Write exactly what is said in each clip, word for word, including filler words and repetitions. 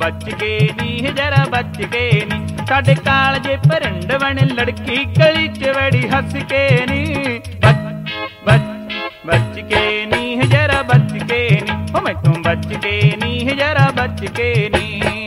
बच के नी जरा बच के नी। साडे कालजे परिंड बने लड़की गली च बड़ी हस के नी। बच बच बच के नी जरा बच के नी, ओ मैं तू बच के नी जरा बच के नी।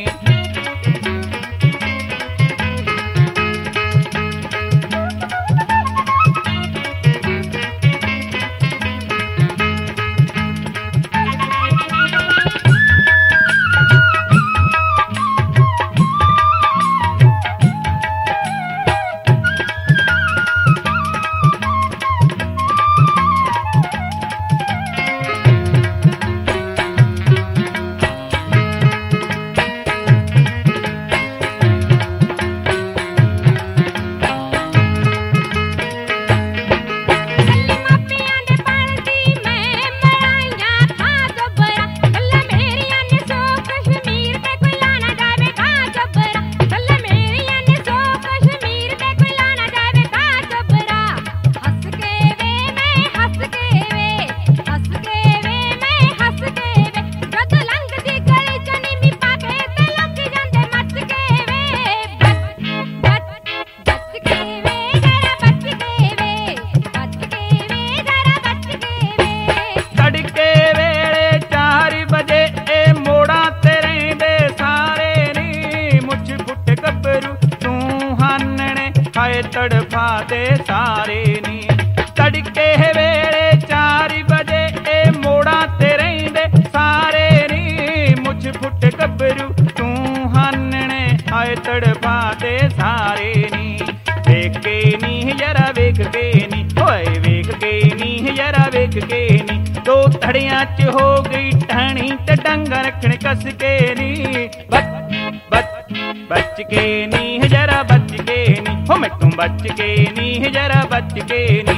हाय तड़फा दे सारे नी। तड़के वेले चार बजे ए मोड़ा ते रहिंदे सारे नी। मुझ फुट गबरू तू हानने हाय तड़फा दे सारे नी। वेख के नी जरा वेख के नी, होए वेख के नी जरा वेख के नी। दो धड़ियां च हो गई टहनी ते डंगा रखने कस के नी। बच बच बच के नी जरा बच के नी, हो मैं तुम बच के नी जरा बच के नी।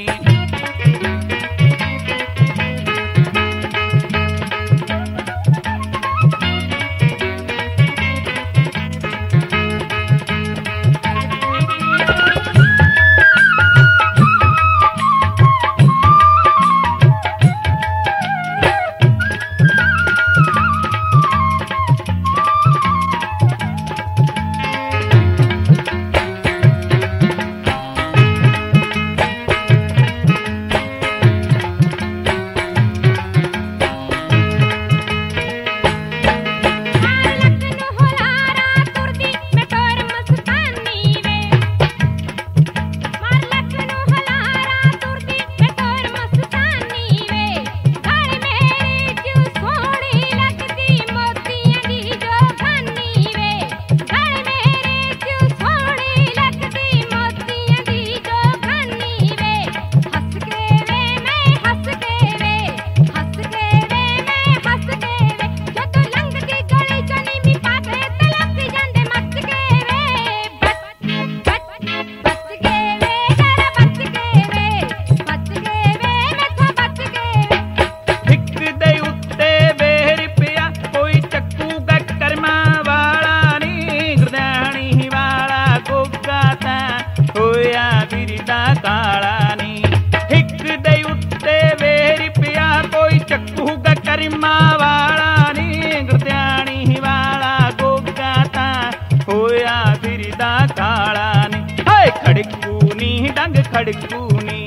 खड़कूनी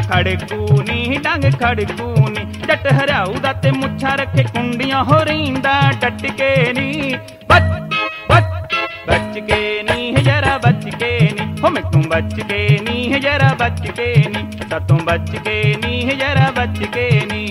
खड़कूनी डंग खड़कूनी। जट हराऊ दा ते मुच्छा रखे कुंडियां हो रहींदा डट के नी। बच बच बच के नी जरा बच के नी, हो मैं तू बच के नी जरा बच के नी। सा तू बच के नी जरा बच के नी।